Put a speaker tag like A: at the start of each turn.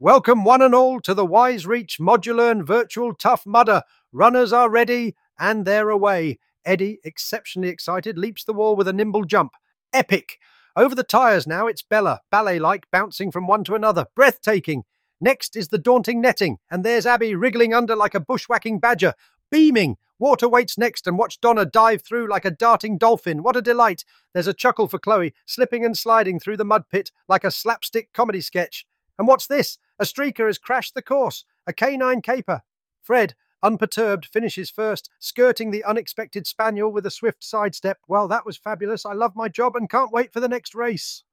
A: Welcome one and all to the Wise Reach Modular and Virtual Tough Mudder. Runners are ready and they're away. Eddie, exceptionally excited, leaps the wall with a nimble jump. Epic! Over the tyres now, it's Bella, ballet-like, bouncing from one to another. Breathtaking! Next is the daunting netting, and there's Abby wriggling under like a bushwhacking badger. Beaming! Water waits next, and watch Donna dive through like a darting dolphin. What a delight! There's a chuckle for Chloe, slipping and sliding through the mud pit like a slapstick comedy sketch. And what's this? A streaker has crashed the course. A canine caper. Fred, unperturbed, finishes first, skirting the unexpected spaniel with a swift sidestep. Well, that was fabulous. I love my job and can't wait for the next race.